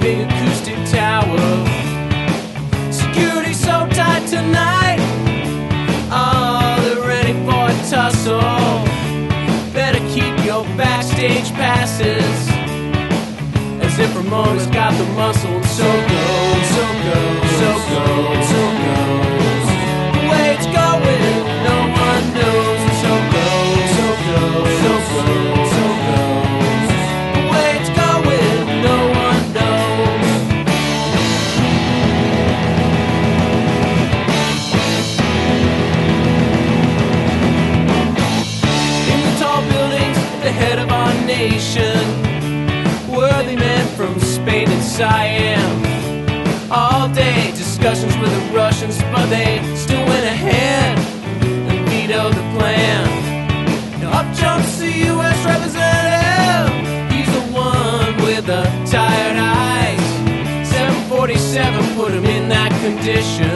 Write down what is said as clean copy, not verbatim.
big acoustic tower. Security so tight tonight, oh, they're ready for a tussle. Better keep your backstage passes, as if Ramona's got the muscle. So goes, so goes, so goes, so goes. The way it's going, no one knows. So goes, so goes, so goes, so goes. The way it's going, no one knows. In the tall buildings at the head of our nation, worthy men from Spain and Siam. All day discussions with the Russians, but they still went ahead and vetoed the plan. Now up jumps the U.S. representative. He's the one with the tired eyes. 747 put him in that condition.